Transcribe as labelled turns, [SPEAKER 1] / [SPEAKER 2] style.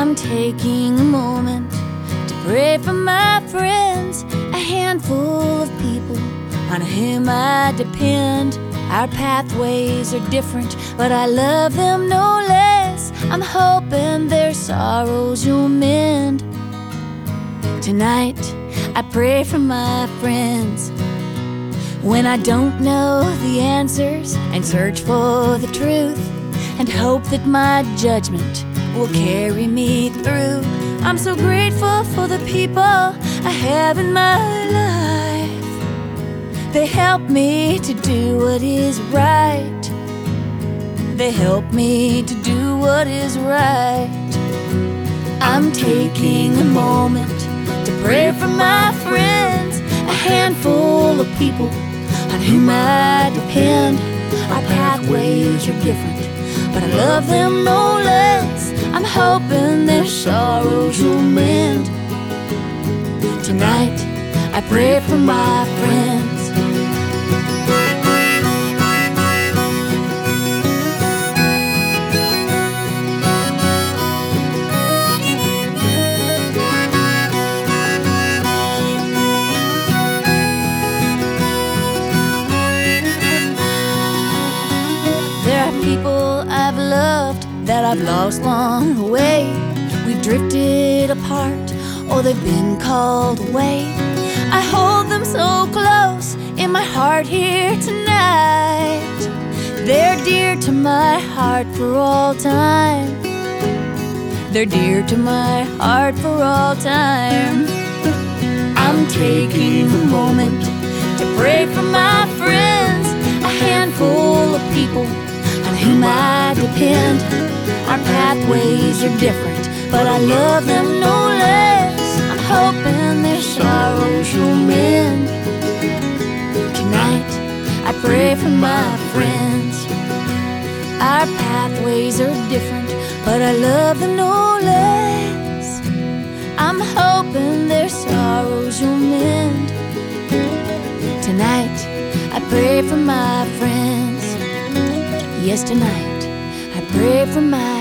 [SPEAKER 1] I'm taking a moment to pray for my friends, a handful of people on whom I depend. Our pathways are different, but I love them no less. I'm hoping their sorrows you'll mend. Tonight, I pray for my friends. When I don't know the answers, and search for the truth, and hope that my judgment will carry me through. I'm so grateful for the people I have in my life. They help me to do what is right. They help me to do what is right. I'm taking a moment to pray for my friends, a handful of people on whom I depend. Our pathways are different, but I love them no less. I'm hoping their sorrows will mend. Tonight, I pray for my friends. There are people I've loved that I've lost along the way. We've drifted apart, or they've been called away. I hold them so close in my heart here tonight. They're dear to my heart for all time. They're dear to my heart for all time. I'm taking a moment to pray for my friends, a handful of people on whom I depend. Our pathways are different, but I love them no less. I'm hoping their sorrows will mend. Tonight, I pray for my friends. Our pathways are different, but I love them no less. I'm hoping their sorrows will mend. Tonight, I pray for my friends. Yes, tonight, I pray for my